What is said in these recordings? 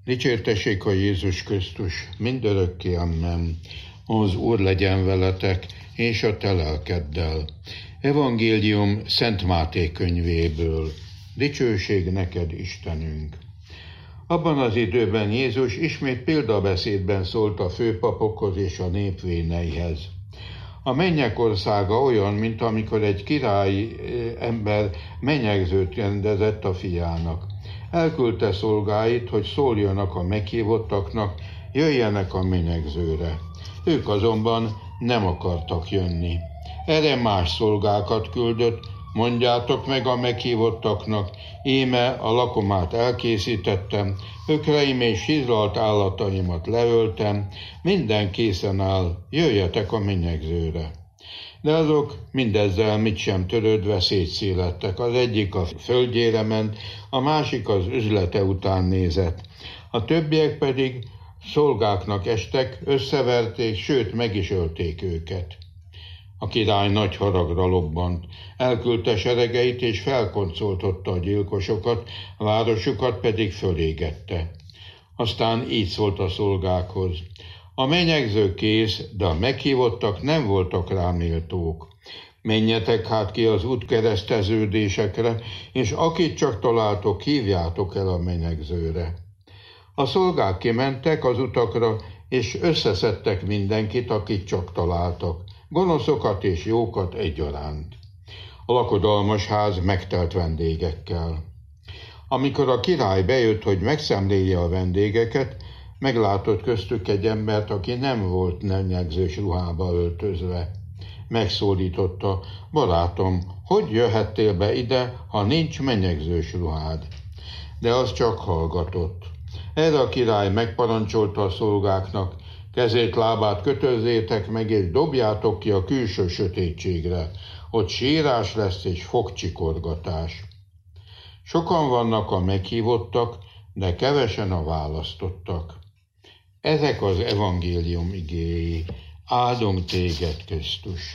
Dicsértessék a Jézus Krisztus, mindörökké, amen. Az Úr legyen veletek, és a te lelkeddel. Evangélium Szent Máté könyvéből. Dicsőség neked, Istenünk! Abban az időben Jézus ismét példabeszédben szólt a főpapokhoz és a nép véneihez. A mennyek országa olyan, mint amikor egy királyi ember menyegzőt rendezett a fiának. Elküldte szolgáit, hogy szóljanak a meghívottaknak, jöjjenek a menyegzőre. Ők azonban nem akartak jönni. Erre más szolgákat küldött: mondjátok meg a meghívottaknak, íme a lakomát elkészítettem, ökreim és hizlalt állataimat leöltem, minden készen áll, jöjjetek a menyegzőre. De azok mindezzel mit sem törődve szétszélettek. Az egyik a földjére ment, a másik az üzlete után nézett. A többiek pedig szolgáknak estek, összeverték, sőt meg is ölték őket. A király nagy haragra lobbant, elküldte seregeit és felkoncoltotta a gyilkosokat, a városukat pedig fölégette. Aztán így szólt a szolgákhoz: a menyegző kész, de a meghívottak nem voltak rá méltók. Menjetek hát ki az útkereszteződésekre, és akit csak találtok, hívjátok el a menyegzőre. A szolgák kimentek az utakra, és összeszedtek mindenkit, akit csak találtak, gonoszokat és jókat egyaránt. A lakodalmas ház megtelt vendégekkel. Amikor a király bejött, hogy megszemlélje a vendégeket, meglátott köztük egy embert, aki nem volt menyegzős ruhába öltözve. Megszólította: barátom, hogy jöhettél be ide, ha nincs menyegzős ruhád? De az csak hallgatott. Erre a király megparancsolta a szolgáknak: kezét, lábát kötözzétek meg, és dobjátok ki a külső sötétségre. Ott sírás lesz és fogcsikorgatás. Sokan vannak a meghívottak, de kevesen a választottak. Ezek az evangélium igéi. Áldunk téged, Krisztus!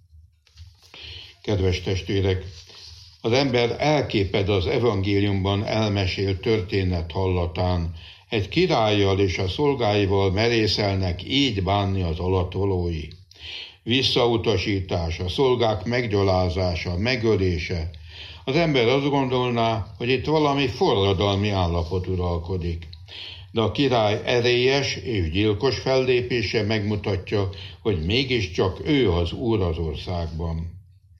Kedves testvérek, az ember elképed az evangéliumban elmesélt történet hallatán. Egy királlyal és a szolgáival merészelnek így bánni az alattvalói. Visszautasítás, a szolgák meggyalázása, megölése. Az ember azt gondolná, hogy itt valami forradalmi állapot uralkodik. De a király erélyes és gyilkos fellépése megmutatja, hogy mégiscsak ő az úr az országban.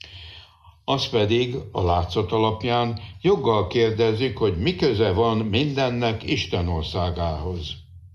Az pedig a látszat alapján joggal kérdezik, hogy mi köze van mindennek Isten országához.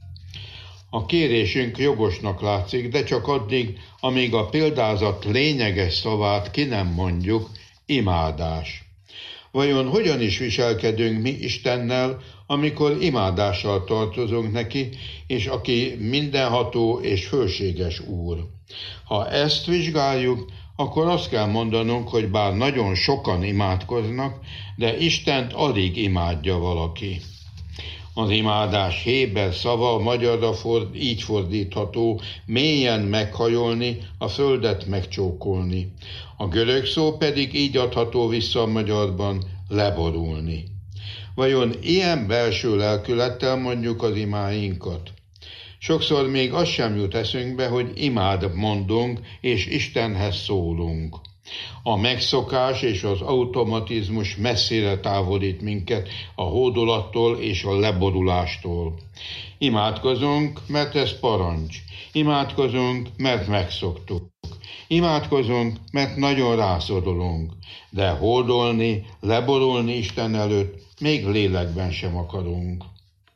A kérésünk jogosnak látszik, de csak addig, amíg a példázat lényeges szavát ki nem mondjuk: imádás. Vajon hogyan is viselkedünk mi Istennel, amikor imádással tartozunk neki, és aki mindenható és fölséges Úr? Ha ezt vizsgáljuk, akkor azt kell mondanunk, hogy bár nagyon sokan imádkoznak, de Istent alig imádja valaki. Az imádás héber szava magyarra így fordítható: mélyen meghajolni, a földet megcsókolni. A görög szó pedig így adható vissza a magyarban: leborulni. Vajon ilyen belső lelkülettel mondjuk az imáinkat? Sokszor még az sem jut eszünkbe, hogy imád mondunk, és Istenhez szólunk. A megszokás és az automatizmus messzire távolít minket a hódolattól és a leborulástól. Imádkozunk, mert ez parancs. Imádkozunk, mert megszoktuk. Imádkozunk, mert nagyon rászorulunk. De hódolni, leborulni Isten előtt még lélekben sem akarunk.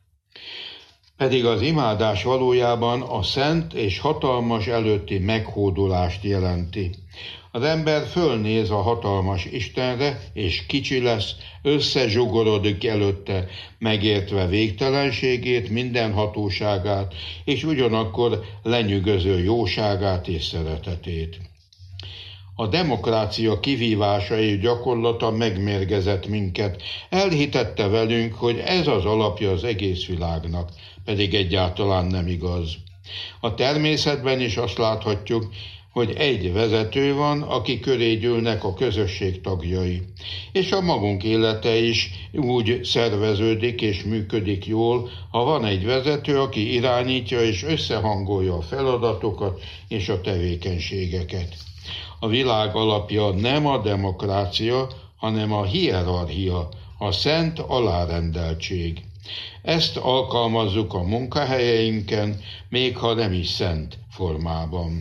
Pedig az imádás valójában a szent és hatalmas előtti meghódolást jelenti. Az ember fölnéz a hatalmas Istenre, és kicsi lesz, összezsugorodik előtte, megértve végtelenségét, mindenhatóságát, és ugyanakkor lenyűgöző jóságát és szeretetét. A demokrácia kivívása és gyakorlata megmérgezett minket, elhitette velünk, hogy ez az alapja az egész világnak, pedig egyáltalán nem igaz. A természetben is azt láthatjuk, hogy egy vezető van, aki köré gyűlnek a közösség tagjai. És a magunk élete is úgy szerveződik és működik jól, ha van egy vezető, aki irányítja és összehangolja a feladatokat és a tevékenységeket. A világ alapja nem a demokrácia, hanem a hierarchia, a szent alárendeltség. Ezt alkalmazzuk a munkahelyeinken, még ha nem is szent formában.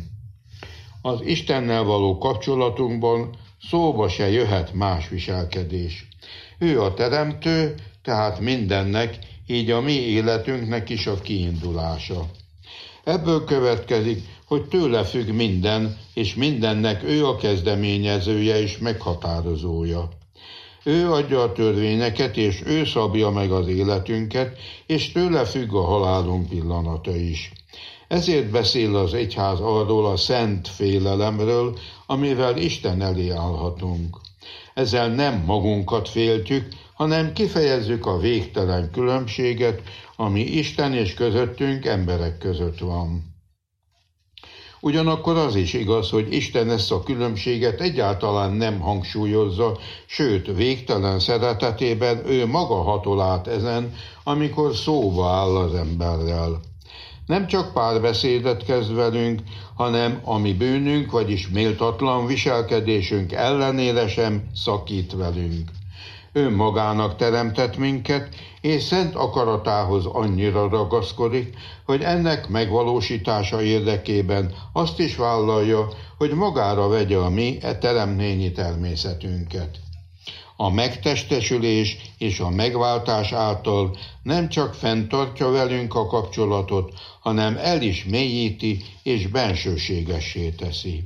Az Istennel való kapcsolatunkban szóba se jöhet más viselkedés. Ő a teremtő, tehát mindennek, így a mi életünknek is a kiindulása. Ebből következik, hogy tőle függ minden, és mindennek ő a kezdeményezője és meghatározója. Ő adja a törvényeket, és ő szabja meg az életünket, és tőle függ a halálunk pillanata is. Ezért beszél az egyház arról a szent félelemről, amivel Isten elé állhatunk. Ezzel nem magunkat féltjük, hanem kifejezzük a végtelen különbséget, ami Isten és közöttünk, emberek között van. Ugyanakkor az is igaz, hogy Isten ezt a különbséget egyáltalán nem hangsúlyozza, sőt, végtelen szeretetében ő maga hatol át ezen, amikor szóba áll az emberrel. Nem csak párbeszédet kezd velünk, hanem a mi bűnünk, vagyis méltatlan viselkedésünk ellenére sem szakít velünk. Ő magának teremtett minket, és szent akaratához annyira ragaszkodik, hogy ennek megvalósítása érdekében azt is vállalja, hogy magára vegye a mi teremtményi természetünket. A megtestesülés és a megváltás által nem csak fenntartja velünk a kapcsolatot, hanem el is mélyíti és bensőségessé teszi.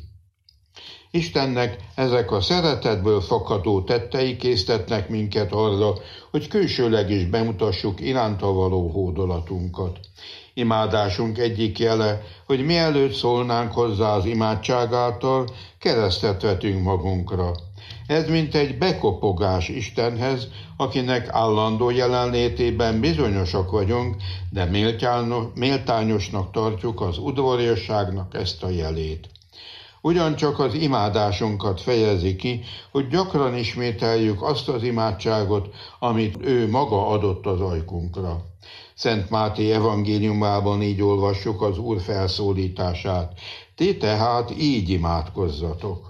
Istennek ezek a szeretetből fakadó tettei késztetnek minket arra, hogy külsőleg is bemutassuk iránta való hódolatunkat. Imádásunk egyik jele, hogy mielőtt szólnánk hozzá az imádság által, keresztet vetünk magunkra. Ez mint egy bekopogás Istenhez, akinek állandó jelenlétében bizonyosak vagyunk, de méltányosnak tartjuk az udvariasságnak ezt a jelét. Ugyancsak az imádásunkat fejezi ki, hogy gyakran ismételjük azt az imádságot, amit ő maga adott az ajkunkra. Szent Máté evangéliumában így olvassuk az Úr felszólítását. Ti tehát így imádkozzatok.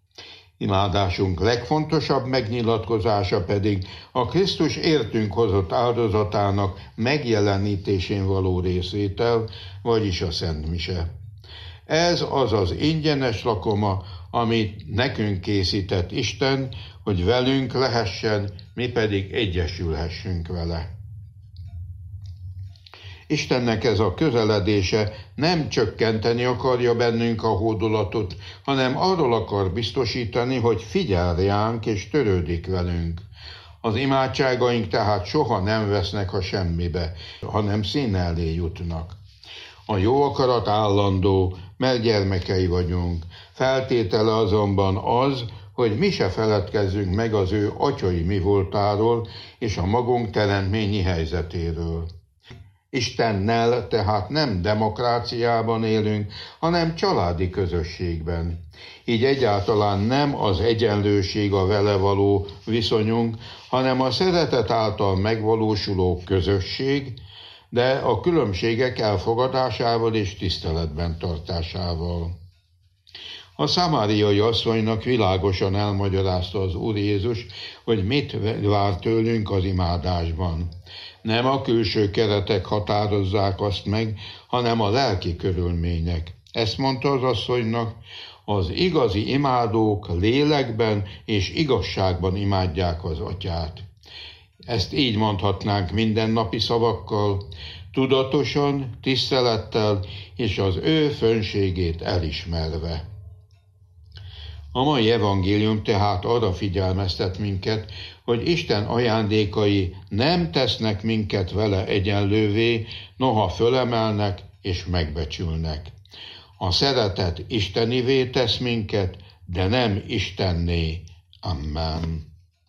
Imádásunk legfontosabb megnyilatkozása pedig a Krisztus értünk hozott áldozatának megjelenítésén való részvétel, vagyis a Szent Mise. Ez az az ingyenes lakoma, amit nekünk készített Isten, hogy velünk lehessen, mi pedig egyesülhessünk vele. Istennek ez a közeledése nem csökkenteni akarja bennünk a hódolatot, hanem arról akar biztosítani, hogy figyel ránk és törődik velünk. Az imádságaink tehát soha nem vesznek a semmibe, hanem szín elé jutnak. A jó akarat állandó, mert gyermekei vagyunk. Feltétele azonban az, hogy mi se feledkezzünk meg az ő atyai mi voltáról és a magunk teremtményi helyzetéről. Istennel tehát nem demokráciában élünk, hanem családi közösségben. Így egyáltalán nem az egyenlőség a vele való viszonyunk, hanem a szeretet által megvalósuló közösség, de a különbségek elfogadásával és tiszteletben tartásával. A szamáriai asszonynak világosan elmagyarázta az Úr Jézus, hogy mit vár tőlünk az imádásban. Nem a külső keretek határozzák azt meg, hanem a lelki körülmények. Ezt mondta az asszonynak, az igazi imádók lélekben és igazságban imádják az Atyát. Ezt így mondhatnánk mindennapi szavakkal, tudatosan, tisztelettel és az ő fönségét elismerve. A mai evangélium tehát arra figyelmeztet minket, hogy Isten ajándékai nem tesznek minket vele egyenlővé, noha fölemelnek és megbecsülnek. A szeretet istenivé tesz minket, de nem Istenné. Amen.